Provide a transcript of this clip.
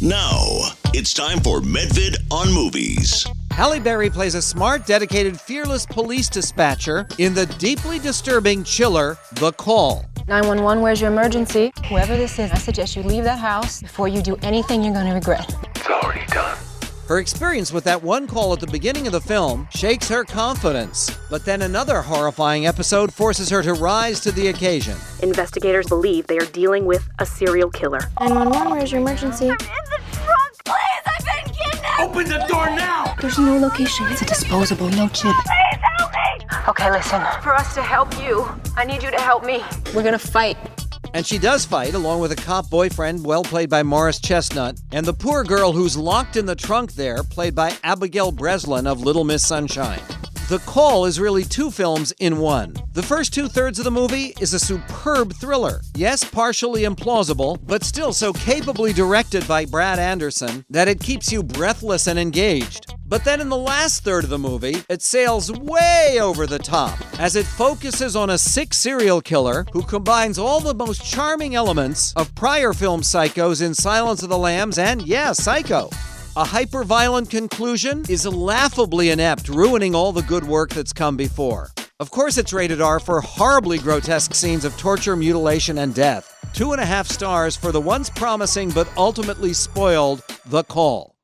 Now, it's time for Medvid on Movies. Halle Berry plays a smart, dedicated, fearless police dispatcher in the deeply disturbing chiller, The Call. 911, where's your emergency? Whoever this is, I suggest you leave that house before you do anything you're going to regret. It's already done. Her experience with that one call at the beginning of the film shakes her confidence. But then another horrifying episode forces her to rise to the occasion. Investigators believe they are dealing with a serial killer. 911, where's your emergency? I'm in the trunk! Please, I've been kidnapped! Open the door now! There's no location. It's a disposable, no chip. Please help me! Okay, listen. For us to help you, I need you to help me. We're gonna fight. And she does fight, along with a cop boyfriend, well played by Morris Chestnut, and the poor girl who's locked in the trunk there, played by Abigail Breslin of Little Miss Sunshine. The Call is really two films in one. The first two-thirds of the movie is a superb thriller. Yes, partially implausible, but still so capably directed by Brad Anderson that it keeps you breathless and engaged. But then in the last third of the movie, it sails way over the top as it focuses on a sick serial killer who combines all the most charming elements of prior film psychos in Silence of the Lambs and, yeah, Psycho. A hyper-violent conclusion is laughably inept, ruining all the good work that's come before. Of course it's rated R for horribly grotesque scenes of torture, mutilation, and death. 2.5 stars for the once promising but ultimately spoiled The Call.